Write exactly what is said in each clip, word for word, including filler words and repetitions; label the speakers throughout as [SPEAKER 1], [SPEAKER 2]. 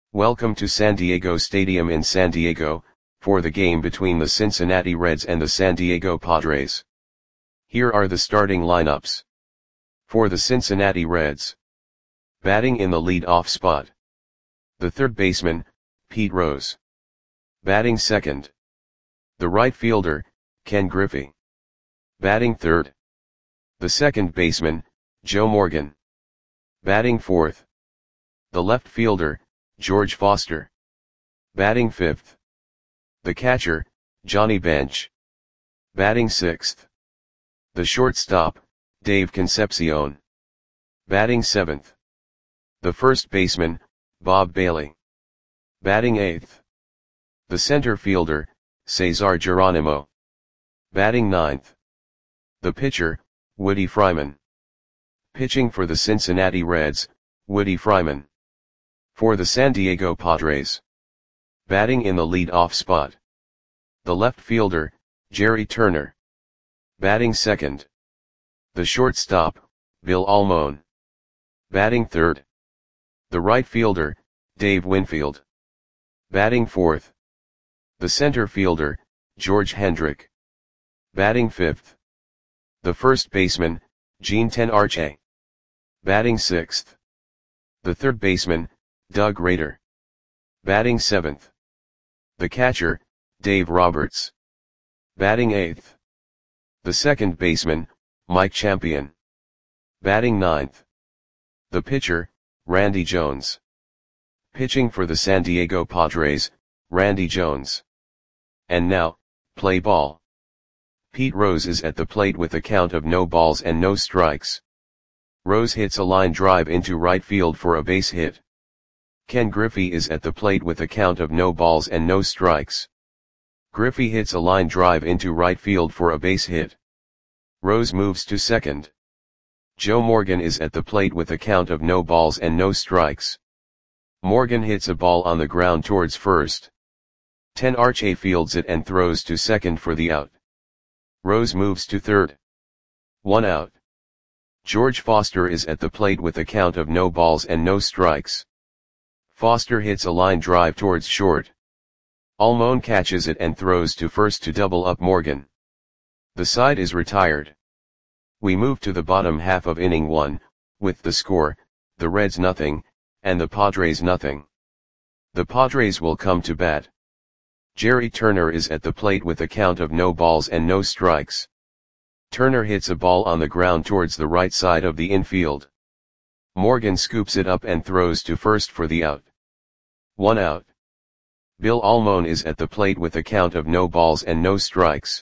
[SPEAKER 1] Welcome to San Diego Stadium in San Diego, for the game between the Cincinnati Reds and the San Diego Padres. Here are the starting lineups. For the Cincinnati Reds. Batting in the lead-off spot. The third baseman, Pete Rose. Batting second. The right fielder, Ken Griffey. Batting third. The second baseman, Joe Morgan. Batting fourth. The left fielder, George Foster. Batting fifth. The catcher, Johnny Bench. Batting sixth. The shortstop, Dave Concepcion. Batting seventh. The first baseman, Bob Bailey. Batting eighth. The center fielder, Cesar Geronimo. Batting ninth. The pitcher, Woody Fryman. Pitching for the Cincinnati Reds, Woody Fryman. For the San Diego Padres. Batting in the lead-off spot. The left fielder, Jerry Turner. Batting second. The shortstop, Bill Almon. Batting third. The right fielder, Dave Winfield. Batting fourth. The center fielder, George Hendrick. Batting fifth. The first baseman, Gene Tenarche. Batting sixth. The third baseman, Doug Rader. Batting seventh. The catcher, Dave Roberts. Batting eighth. The second baseman, Mike Champion. Batting ninth. The pitcher, Randy Jones. Pitching for the San Diego Padres, Randy Jones. And now, play ball. Pete Rose is at the plate with a count of no balls and no strikes. Rose hits a line drive into right field for a base hit. Ken Griffey is at the plate with a count of no balls and no strikes. Griffey hits a line drive into right field for a base hit. Rose moves to second. Joe Morgan is at the plate with a count of no balls and no strikes. Morgan hits a ball on the ground towards first. Tenarche fields it and throws to second for the out. Rose moves to third. One out. George Foster is at the plate with a count of no balls and no strikes. Foster hits a line drive towards short. Almon catches it and throws to first to double up Morgan. The side is retired. We move to the bottom half of inning one, with the score, the Reds nothing, and the Padres nothing. The Padres will come to bat. Jerry Turner is at the plate with a count of no balls and no strikes. Turner hits a ball on the ground towards the right side of the infield. Morgan scoops it up and throws to first for the out. One out. Bill Almon is at the plate with a count of no balls and no strikes.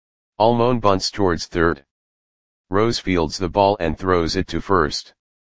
[SPEAKER 1] Almon bunts towards third. Rose fields the ball and throws it to first.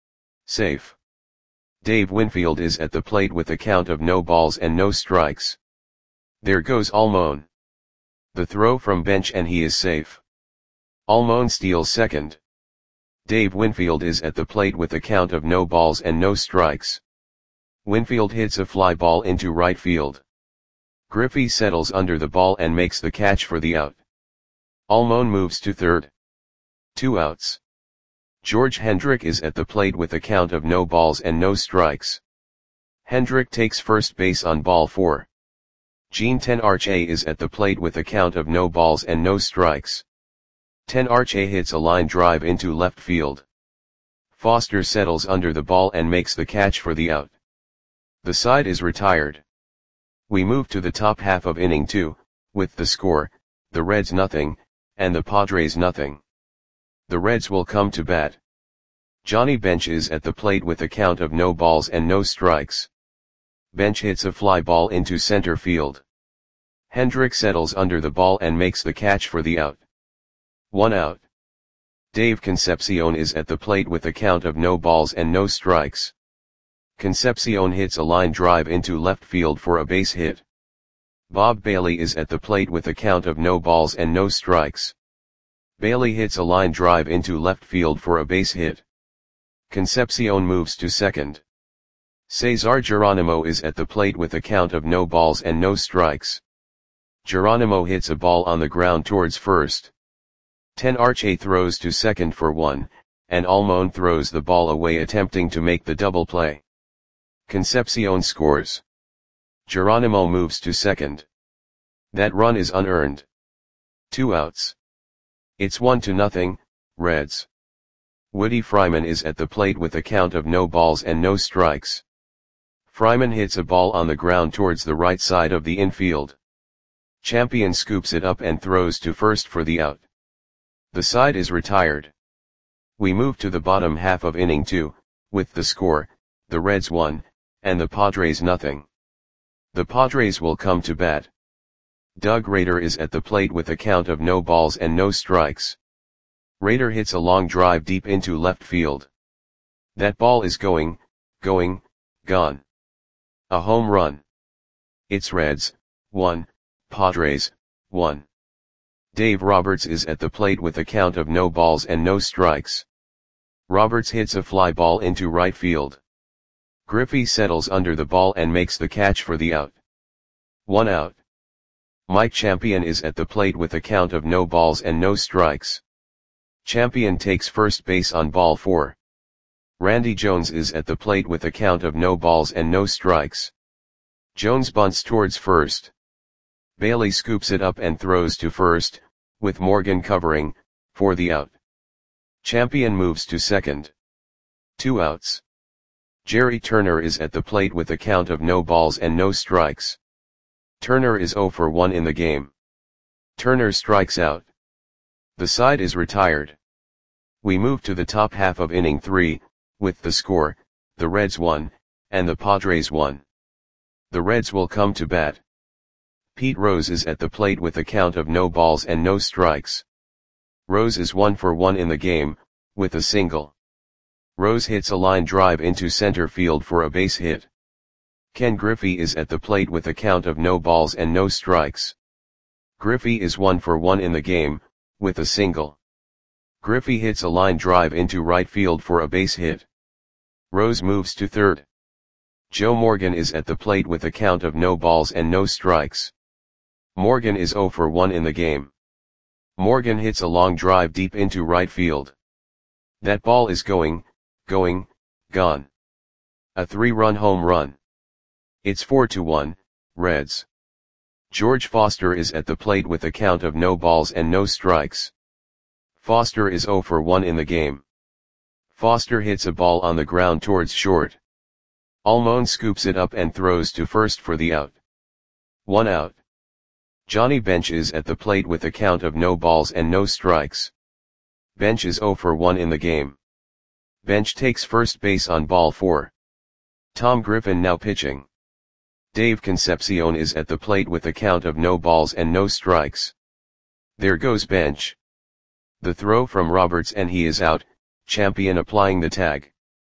[SPEAKER 1] Safe. Dave Winfield is at the plate with a count of no balls and no strikes. There goes Almon. The throw from bench and he is safe. Almon steals second. Dave Winfield is at the plate with a count of no balls and no strikes. Winfield hits a fly ball into right field. Griffey settles under the ball and makes the catch for the out. Almon moves to third. Two outs. George Hendrick is at the plate with a count of no balls and no strikes. Hendrick takes first base on ball four. Gene Tenarche is at the plate with a count of no balls and no strikes. Tenarche hits a line drive into left field. Foster settles under the ball and makes the catch for the out. The side is retired. We move to the top half of inning two, with the score, the Reds nothing, and the Padres nothing. The Reds will come to bat. Johnny Bench is at the plate with a count of no balls and no strikes. Bench hits a fly ball into center field. Hendrick settles under the ball and makes the catch for the out. One out. Dave Concepcion is at the plate with a count of no balls and no strikes. Concepcion hits a line drive into left field for a base hit. Bob Bailey is at the plate with a count of no balls and no strikes. Bailey hits a line drive into left field for a base hit. Concepcion moves to second. Cesar Geronimo is at the plate with a count of no balls and no strikes. Geronimo hits a ball on the ground towards first. Tenarche throws to second for one, and Almon throws the ball away attempting to make the double play. Concepcion scores. Geronimo moves to second. That run is unearned. Two outs. It's one to nothing, Reds. Woody Fryman is at the plate with a count of no balls and no strikes. Fryman hits a ball on the ground towards the right side of the infield. Champion scoops it up and throws to first for the out. The side is retired. We move to the bottom half of inning two, with the score, the Reds one, and the Padres nothing. The Padres will come to bat. Doug Rader is at the plate with a count of no balls and no strikes. Rader hits a long drive deep into left field. That ball is going, going, gone. A home run. It's Reds, one, Padres, one. Dave Roberts is at the plate with a count of no balls and no strikes. Roberts hits a fly ball into right field. Griffey settles under the ball and makes the catch for the out. One out. Mike Champion is at the plate with a count of no balls and no strikes. Champion takes first base on ball four. Randy Jones is at the plate with a count of no balls and no strikes. Jones bunts towards first. Bailey scoops it up and throws to first, with Morgan covering, for the out. Champion moves to second. Two outs. Jerry Turner is at the plate with a count of no balls and no strikes. Turner is oh for one in the game. Turner strikes out. The side is retired. We move to the top half of inning three, with the score, the Reds one, and the Padres one. The Reds will come to bat. Pete Rose is at the plate with a count of no balls and no strikes. Rose is one for one in the game, with a single. Rose hits a line drive into center field for a base hit. Ken Griffey is at the plate with a count of no balls and no strikes. Griffey is one for one in the game, with a single. Griffey hits a line drive into right field for a base hit. Rose moves to third. Joe Morgan is at the plate with a count of no balls and no strikes. Morgan is oh for one in the game. Morgan hits a long drive deep into right field. That ball is going, going, gone. A three-run home run. It's four to one, Reds. George Foster is at the plate with a count of no balls and no strikes. Foster is oh for one in the game. Foster hits a ball on the ground towards short. Almon scoops it up and throws to first for the out. One out. Johnny Bench is at the plate with a count of no balls and no strikes. Bench is oh for one in the game. Bench takes first base on ball four. Tom Griffin now pitching. Dave Concepcion is at the plate with a count of no balls and no strikes. There goes Bench. The throw from Roberts and he is out, Champion applying the tag.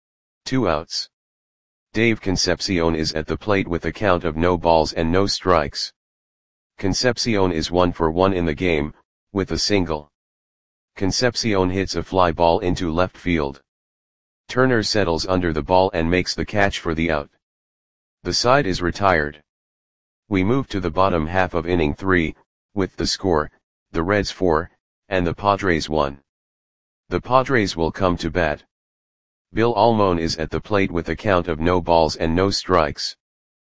[SPEAKER 1] Two outs. Dave Concepcion is at the plate with a count of no balls and no strikes. Concepcion is one for one in the game, with a single. Concepcion hits a fly ball into left field. Turner settles under the ball and makes the catch for the out. The side is retired. We move to the bottom half of inning three, with the score, the Reds four, and the Padres one. The Padres will come to bat. Bill Almon is at the plate with a count of no balls and no strikes.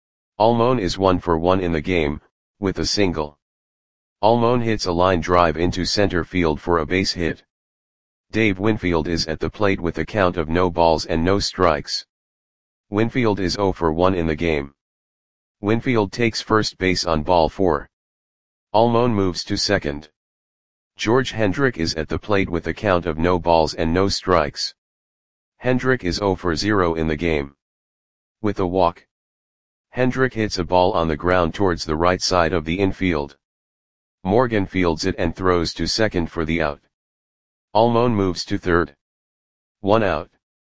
[SPEAKER 1] Almon is one for one in the game, with a single. Almon hits a line drive into center field for a base hit. Dave Winfield is at the plate with a count of no balls and no strikes. Winfield is oh for one in the game. Winfield takes first base on ball four. Almon moves to second. George Hendrick is at the plate with a count of no balls and no strikes. Hendrick is oh for zero in the game. With a walk. Hendrick hits a ball on the ground towards the right side of the infield. Morgan fields it and throws to second for the out. Almon moves to third. One out.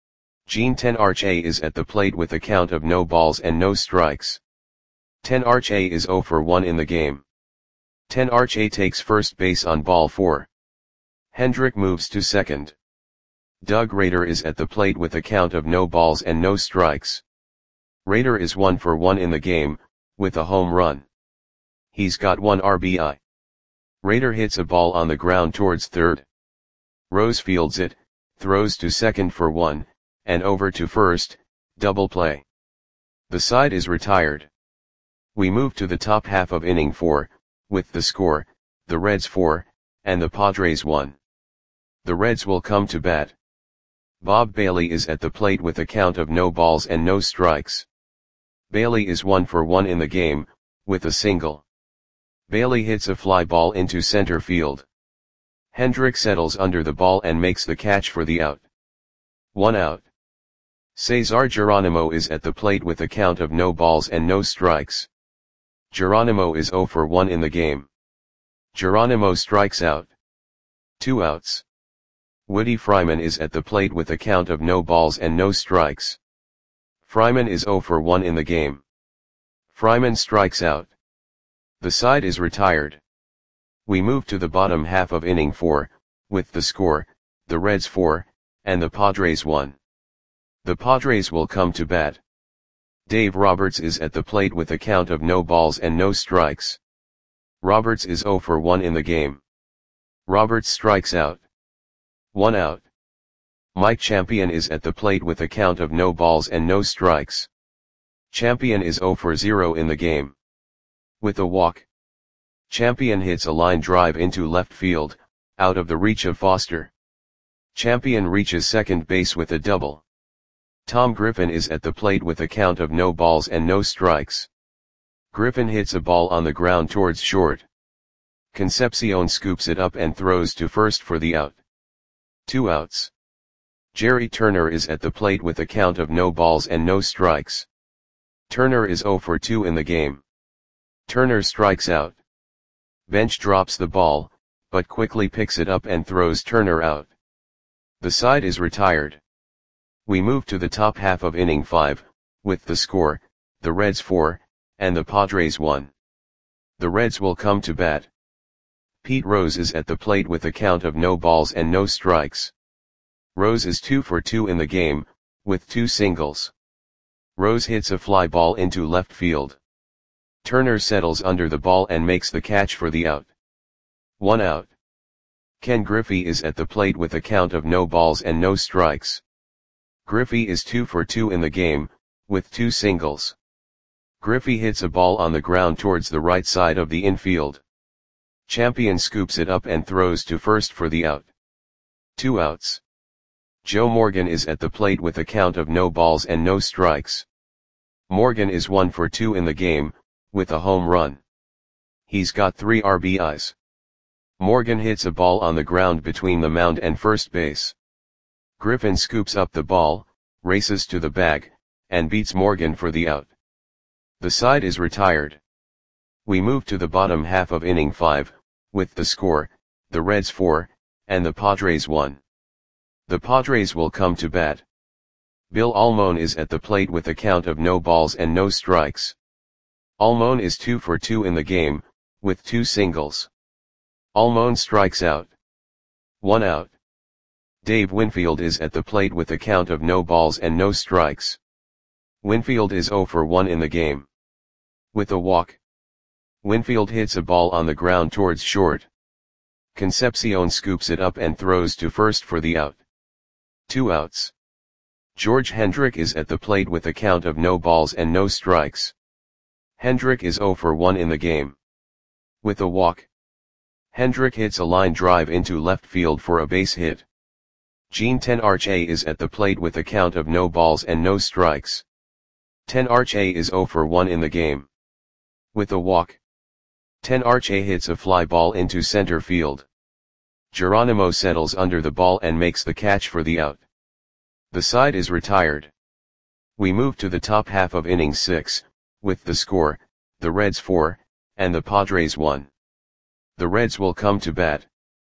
[SPEAKER 1] Gene Tenarche is at the plate with a count of no balls and no strikes. Tenarche is oh for one in the game. Tenarche takes first base on ball four. Hendrick moves to second. Doug Rader is at the plate with a count of no balls and no strikes. Rader is one for one in the game, with a home run. He's got one R B I. Rader hits a ball on the ground towards third. Rose fields it, throws to second for one, and over to first, double play. The side is retired. We move to the top half of inning four, with the score, the Reds four, and the Padres one. The Reds will come to bat. Bob Bailey is at the plate with a count of no balls and no strikes. Bailey is one for one in the game, with a single. Bailey hits a fly ball into center field. Hendrick settles under the ball and makes the catch for the out. One out. Cesar Geronimo is at the plate with a count of no balls and no strikes. Geronimo is zero for one in the game. Geronimo strikes out. Two outs. Woody Fryman is at the plate with a count of no balls and no strikes. Fryman is zero for one in the game. Fryman strikes out. The side is retired. We move to the bottom half of inning four, with the score, the Reds four, and the Padres one. The Padres will come to bat. Dave Roberts is at the plate with a count of no balls and no strikes. Roberts is zero for one in the game. Roberts strikes out. One out. Mike Champion is at the plate with a count of no balls and no strikes. Champion is zero for zero in the game. With a walk. Champion hits a line drive into left field, out of the reach of Foster. Champion reaches second base with a double. Tom Griffin is at the plate with a count of no balls and no strikes. Griffin hits a ball on the ground towards short. Concepcion scoops it up and throws to first for the out. Two outs. Jerry Turner is at the plate with a count of no balls and no strikes. Turner is zero for two in the game. Turner strikes out. Bench drops the ball, but quickly picks it up and throws Turner out. The side is retired. We move to the top half of inning five, with the score, the Reds four, and the Padres one. The Reds will come to bat. Pete Rose is at the plate with a count of no balls and no strikes. Rose is two for two in the game, with two singles. Rose hits a fly ball into left field. Turner settles under the ball and makes the catch for the out. One out. Ken Griffey is at the plate with a count of no balls and no strikes. Griffey is two for two in the game, with two singles. Griffey hits a ball on the ground towards the right side of the infield. Champion scoops it up and throws to first for the out. Two outs. Joe Morgan is at the plate with a count of no balls and no strikes. Morgan is one for two in the game, with a home run. He's got three R B Is. Morgan hits a ball on the ground between the mound and first base. Griffin scoops up the ball, races to the bag, and beats Morgan for the out. The side is retired. We move to the bottom half of inning five, with the score, the Reds four, and the Padres one. The Padres will come to bat. Bill Almon is at the plate with a count of no balls and no strikes. Almon is two for two in the game, with two singles. Almon strikes out. One out. Dave Winfield is at the plate with a count of no balls and no strikes. Winfield is zero for one in the game. With a walk. Winfield hits a ball on the ground towards short. Concepcion scoops it up and throws to first for the out. Two outs. George Hendrick is at the plate with a count of no balls and no strikes. Hendrick is zero for one in the game. With a walk. Hendrick hits a line drive into left field for a base hit. Gene Tenarche is at the plate with a count of no balls and no strikes. Tenarche is zero for one in the game. With a walk. Tenarche hits a fly ball into center field. Geronimo settles under the ball and makes the catch for the out. The side is retired. We move to the top half of inning six, with the score, the Reds four, and the Padres one. The Reds will come to bat.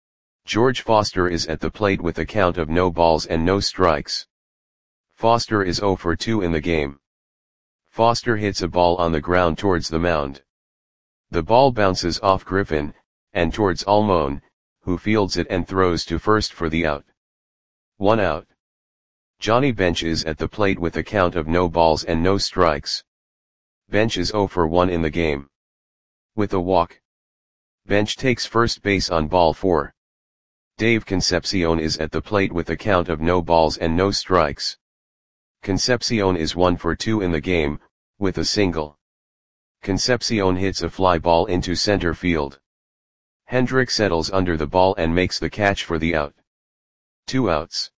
[SPEAKER 1] George Foster is at the plate with a count of no balls and no strikes. Foster is zero for two in the game. Foster hits a ball on the ground towards the mound. The ball bounces off Griffin, and towards Almon, who fields it and throws to first for the out. One out. Johnny Bench is at the plate with a count of no balls and no strikes. Bench is zero for one in the game. With a walk. Bench takes first base on ball four. Dave Concepcion is at the plate with a count of no balls and no strikes. Concepcion is one for two in the game, with a single. Concepcion hits a fly ball into center field. Hendrick settles under the ball and makes the catch for the out. Two outs.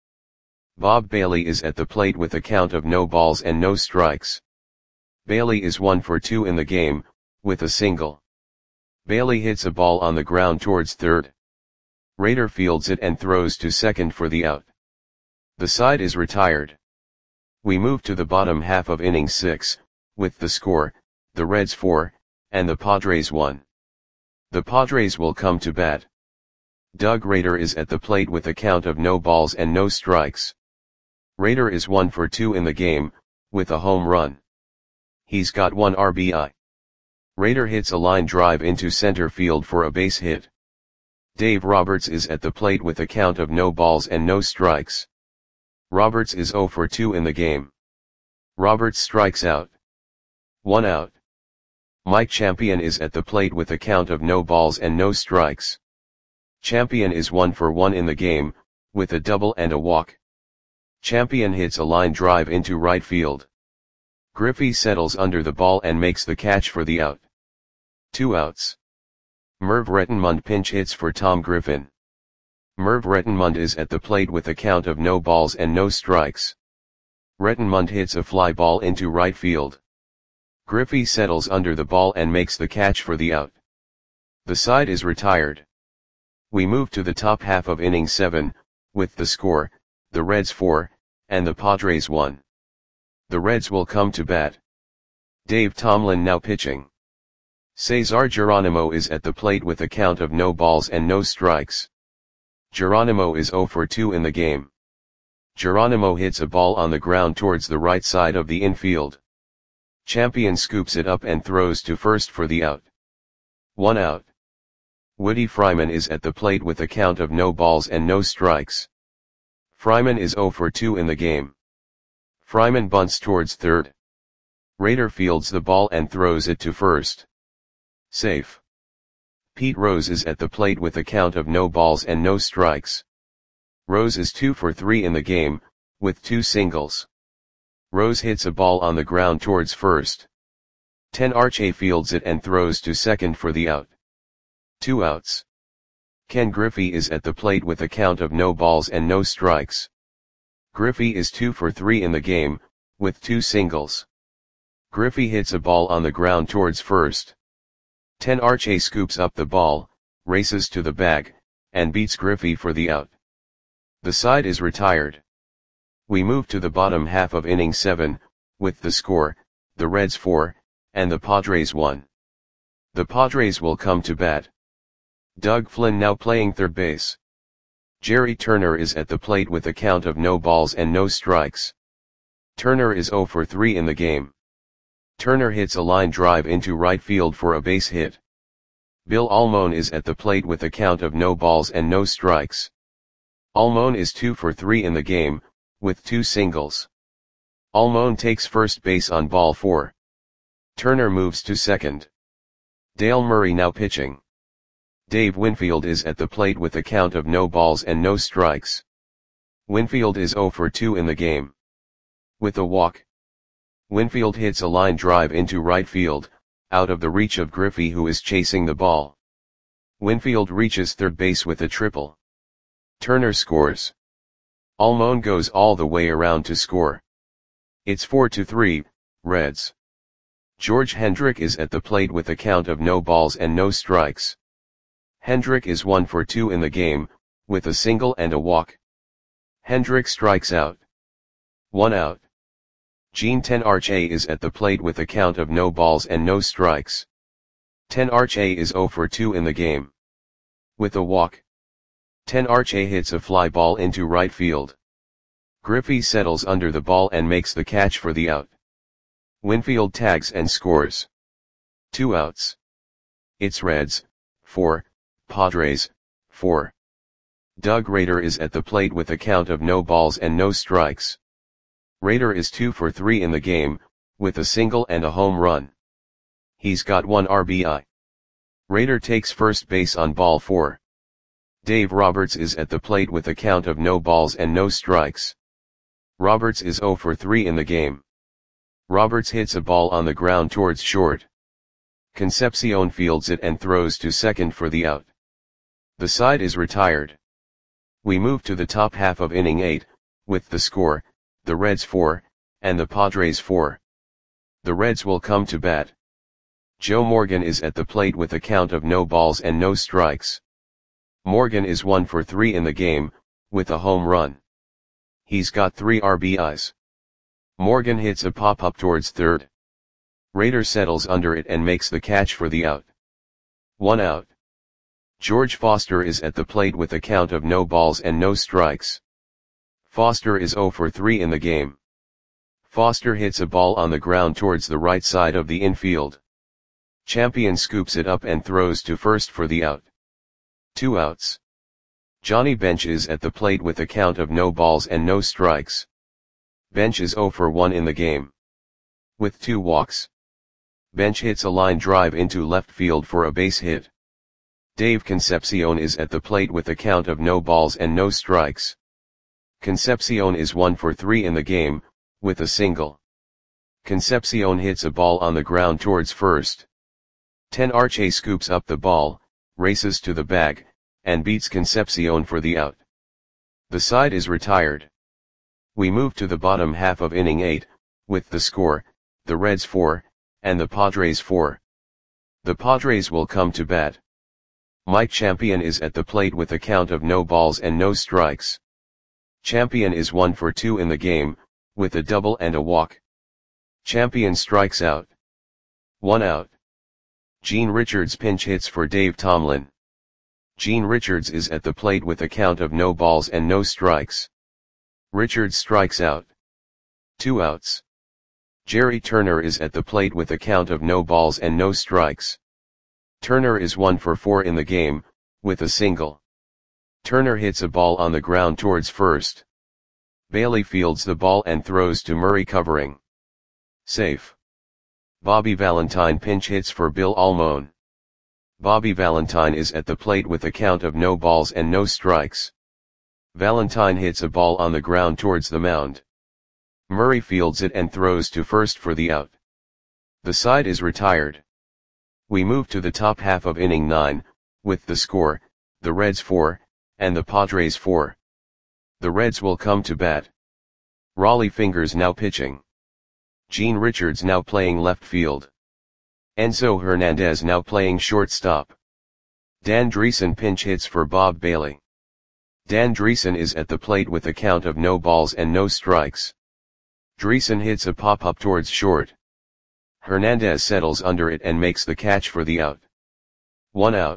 [SPEAKER 1] Bob Bailey is at the plate with a count of no balls and no strikes. Bailey is one for two in the game, with a single. Bailey hits a ball on the ground towards third. Rader fields it and throws to second for the out. The side is retired. We move to the bottom half of inning six, with the score, the Reds four, and the Padres one. The Padres will come to bat. Doug Rader is at the plate with a count of no balls and no strikes. Rader is one for two in the game, with a home run. He's got one R B I. Rader hits a line drive into center field for a base hit. Dave Roberts is at the plate with a count of no balls and no strikes. Roberts is zero for two in the game. Roberts strikes out. One out. Mike Champion is at the plate with a count of no balls and no strikes. Champion is one for one in the game, with a double and a walk. Champion hits a line drive into right field. Griffey settles under the ball and makes the catch for the out. Two outs. Merv Rettenmund pinch hits for Tom Griffin. Merv Rettenmund is at the plate with a count of no balls and no strikes. Rettenmund hits a fly ball into right field. Griffey settles under the ball and makes the catch for the out. The side is retired. We move to the top half of inning seven, with the score, the Reds four, and the Padres one. The Reds will come to bat. Dave Tomlin now pitching. Cesar Geronimo is at the plate with a count of no balls and no strikes. Geronimo is zero for two in the game. Geronimo hits a ball on the ground towards the right side of the infield. Champion scoops it up and throws to first for the out. One out. Woody Fryman is at the plate with a count of no balls and no strikes. Fryman is zero for two in the game. Fryman bunts towards third. Rader fields the ball and throws it to first. Safe. Pete Rose is at the plate with a count of no balls and no strikes. Rose is two for three in the game, with two singles. Rose hits a ball on the ground towards first. Ten Arche fields it and throws to second for the out. Two outs. Ken Griffey is at the plate with a count of no balls and no strikes. Griffey is two for three in the game, with two singles. Griffey hits a ball on the ground towards first. Ten Arche scoops up the ball, races to the bag, and beats Griffey for the out. The side is retired. We move to the bottom half of inning seven, with the score, the Reds four, and the Padres one. The Padres will come to bat. Doug Flynn now playing third base. Jerry Turner is at the plate with a count of no balls and no strikes. Turner is zero for three in the game. Turner hits a line drive into right field for a base hit. Bill Almon is at the plate with a count of no balls and no strikes. Almon is two for three in the game, with two singles. Almon takes first base on ball four. Turner moves to second. Dale Murray now pitching. Dave Winfield is at the plate with a count of no balls and no strikes. Winfield is zero for two in the game. With a walk. Winfield hits a line drive into right field, out of the reach of Griffey who is chasing the ball. Winfield reaches third base with a triple. Turner scores. Almon goes all the way around to score. It's four to three, Reds. George Hendrick is at the plate with a count of no balls and no strikes. Hendrick is one for two in the game, with a single and a walk. Hendrick strikes out. One out. Gene Ten Arche is at the plate with a count of no balls and no strikes. Ten Arche is zero for two in the game. With a walk. Ten Arche hits a fly ball into right field. Griffey settles under the ball and makes the catch for the out. Winfield tags and scores. Two outs. It's Reds, four, Padres, four. Doug Rader is at the plate with a count of no balls and no strikes. Rader is two for three in the game, with a single and a home run. He's got one R B I. Rader takes first base on ball four. Dave Roberts is at the plate with a count of no balls and no strikes. Roberts is zero for three in the game. Roberts hits a ball on the ground towards short. Concepcion fields it and throws to second for the out. The side is retired. We move to the top half of inning eight, with the score, the Reds four, and the Padres four. The Reds will come to bat. Joe Morgan is at the plate with a count of no balls and no strikes. Morgan is one for three in the game, with a home run. He's got three R B Is. Morgan hits a pop-up towards third. Rader settles under it and makes the catch for the out. One out. George Foster is at the plate with a count of no balls and no strikes. Foster is zero for three in the game. Foster hits a ball on the ground towards the right side of the infield. Champion scoops it up and throws to first for the out. Two outs. Johnny Bench is at the plate with a count of no balls and no strikes. Bench is zero for one in the game. With two walks. Bench hits a line drive into left field for a base hit. Dave Concepcion is at the plate with a count of no balls and no strikes. Concepcion is one for three in the game, with a single. Concepcion hits a ball on the ground towards first. Ten Arche scoops up the ball, races to the bag, and beats Concepcion for the out. The side is retired. We move to the bottom half of inning eight, with the score, the Reds four, and the Padres four. The Padres will come to bat. Mike Champion is at the plate with a count of no balls and no strikes. Champion is one for two in the game, with a double and a walk. Champion strikes out. One out. Gene Richards pinch hits for Dave Tomlin. Gene Richards is at the plate with a count of no balls and no strikes. Richards strikes out. Two outs. Jerry Turner is at the plate with a count of no balls and no strikes. Turner is one for four in the game, with a single. Turner hits a ball on the ground towards first. Bailey fields the ball and throws to Murray covering. Safe. Bobby Valentine pinch hits for Bill Almon. Bobby Valentine is at the plate with a count of no balls and no strikes. Valentine hits a ball on the ground towards the mound. Murray fields it and throws to first for the out. The side is retired. We move to the top half of inning nine, with the score, the Reds four, and the Padres four. The Reds will come to bat. Raleigh Fingers now pitching. Gene Richards now playing left field. Enzo Hernandez now playing shortstop. Dan Dreesen pinch hits for Bob Bailey. Dan Dreesen is at the plate with a count of no balls and no strikes. Dreesen hits a pop-up towards short. Hernandez settles under it and makes the catch for the out. One out.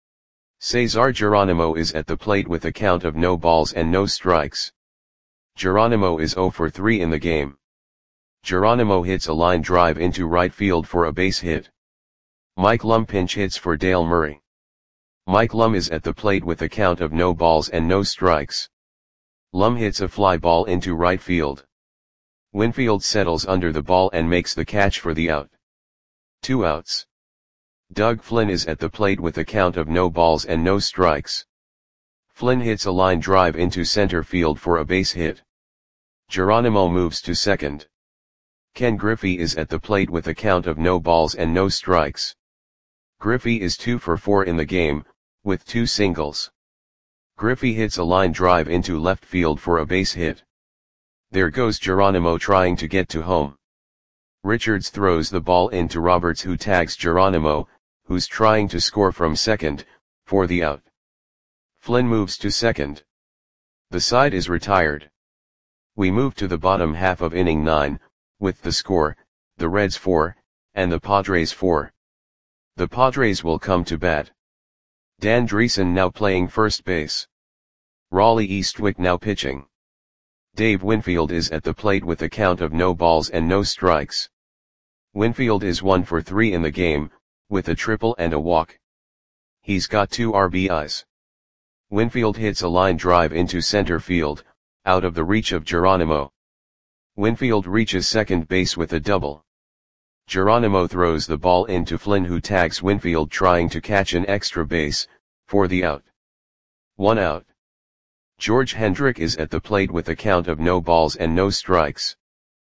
[SPEAKER 1] Cesar Geronimo is at the plate with a count of no balls and no strikes. Geronimo is zero for three in the game. Geronimo hits a line drive into right field for a base hit. Mike Lum pinch hits for Dale Murray. Mike Lum is at the plate with a count of no balls and no strikes. Lum hits a fly ball into right field. Winfield settles under the ball and makes the catch for the out. Two outs. Doug Flynn is at the plate with a count of no balls and no strikes. Flynn hits a line drive into center field for a base hit. Geronimo moves to second. Ken Griffey is at the plate with a count of no balls and no strikes. Griffey is two for four in the game, with two singles. Griffey hits a line drive into left field for a base hit. There goes Geronimo trying to get to home. Richards throws the ball into Roberts, who tags Geronimo, who's trying to score from second, for the out. Flynn moves to second. The side is retired. We move to the bottom half of inning nine, with the score, the Reds four, and the Padres four. The Padres will come to bat. Dan Dreesen now playing first base. Raleigh Eastwick now pitching. Dave Winfield is at the plate with a count of no balls and no strikes. Winfield is one for three in the game, with a triple and a walk. He's got two R B Is. Winfield hits a line drive into center field, out of the reach of Geronimo. Winfield reaches second base with a double. Geronimo throws the ball into Flynn, who tags Winfield trying to catch an extra base, for the out. One out. George Hendrick is at the plate with a count of no balls and no strikes.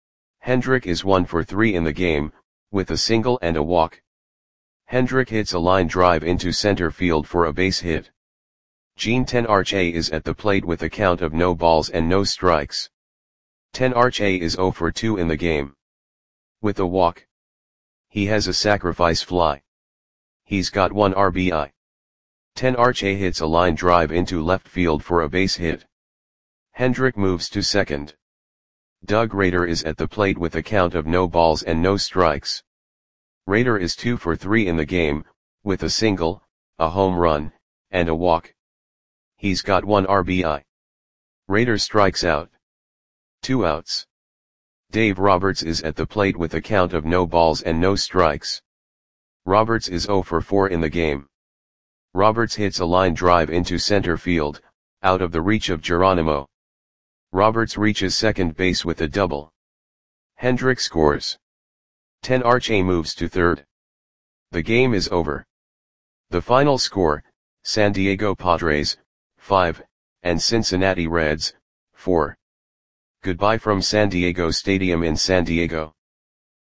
[SPEAKER 1] Hendrick is one for three in the game, with a single and a walk. Hendrick hits a line drive into center field for a base hit. Jean-Tenorche is at the plate with a count of no balls and no strikes. Tenorche is zero for two in the game. With a walk. He has a sacrifice fly. He's got one R B I. Tenorche hits a line drive into left field for a base hit. Hendrick moves to second. Doug Rader is at the plate with a count of no balls and no strikes. Rader is two for three in the game, with a single, a home run, and a walk. He's got one R B I. Rader strikes out. Two outs. Dave Roberts is at the plate with a count of no balls and no strikes. Roberts is zero for four in the game. Roberts hits a line drive into center field, out of the reach of Geronimo. Roberts reaches second base with a double. Hendrick scores. Tenorche moves to third. The game is over. The final score, San Diego Padres, five, and Cincinnati Reds, four. Goodbye from San Diego Stadium in San Diego.